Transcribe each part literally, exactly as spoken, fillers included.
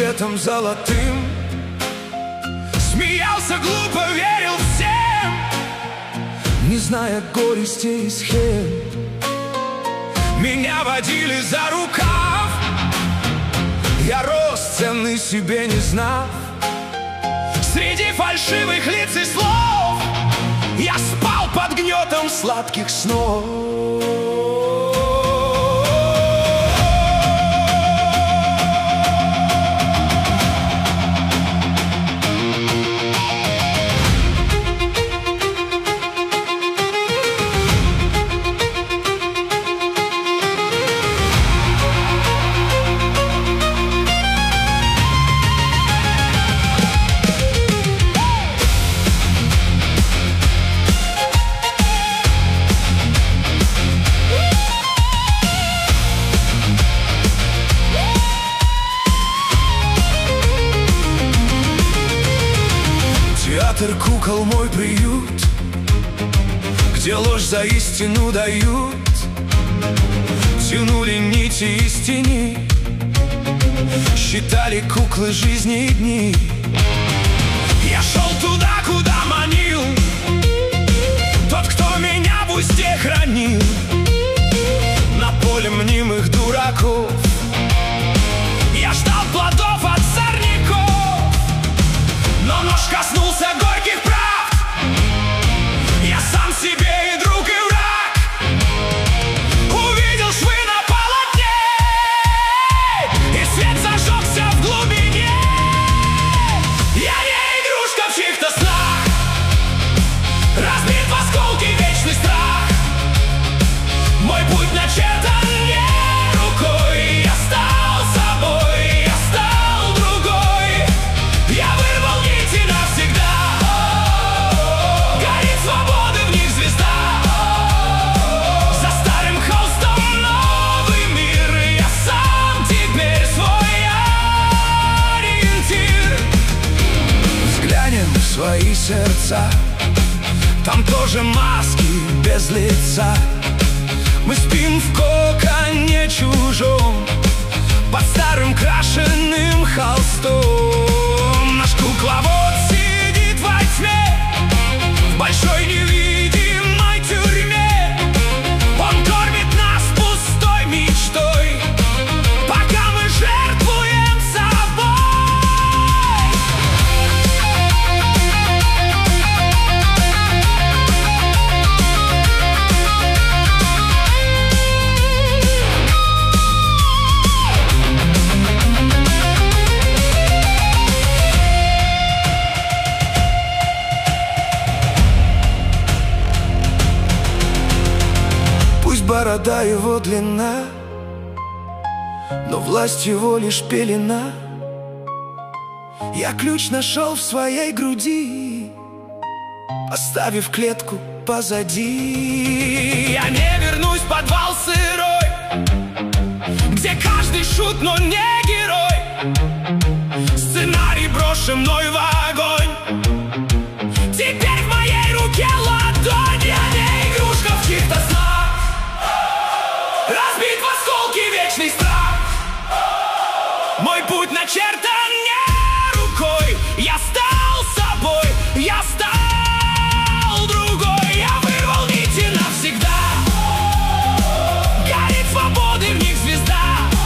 светом золотым. Смеялся глупо, верил всем, не зная горести и схем. Меня водили за рукав, я рос ценный себе не знав. Среди фальшивых лиц и слов я спал под гнетом сладких снов. Театр кукол мой приют, где ложь за истину дают. Тянули нити из тени, считали куклы жизни и дни. Я шел туда, куда манил тот, кто меня в узде хранил. На поле мнимых дураков я ждал плодов от сорняков, но нож коснулся горьких правд. Я сам себе и друг, и враг. Увидел швы на полотне, и свет зажегся в глубине. Я не игрушка в чьих-то снах, разбит в осколки вечный страх. Мой путь начертан не рукой, я стал собой, я стал другой. Я вырвал нити навсегда, горит свободы в них звезда. За старым холстом новый мир, я сам теперь свой ориентир. Взглянем в свои сердца, там тоже маски без лица. Мы спим в коконе чужом, под старым крашеным холстом. Наш кукловод сидит во тьме, в большой невидимой тюрьме. Он кормит нас пустой мечтой, пока мы жертвуем собой. Борода его длина, но власть его лишь пелена. Я ключ нашел в своей груди, оставив клетку позади. Я не вернусь в подвал сырой, где каждый шут, но не герой. Сценарий брошен мной в огонь, теперь в моей руке ладонь. Я не игрушка в чьих-то снах, разбит в осколки вечный страх. Мой путь начертан не рукой, я стал собой, я стал другой. Я вырвал нити навсегда, горит свободы в них звезда.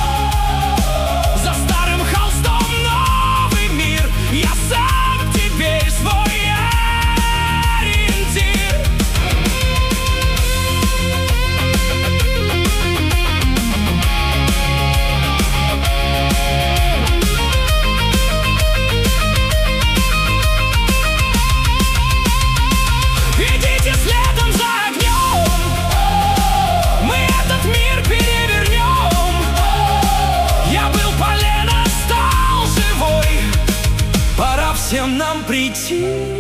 За старым холстом новый мир, я сам теперь свой ориентир. Идите следом за огнем, мы этот мир перевернем. Я был полено, стал живой, пора всем нам прийти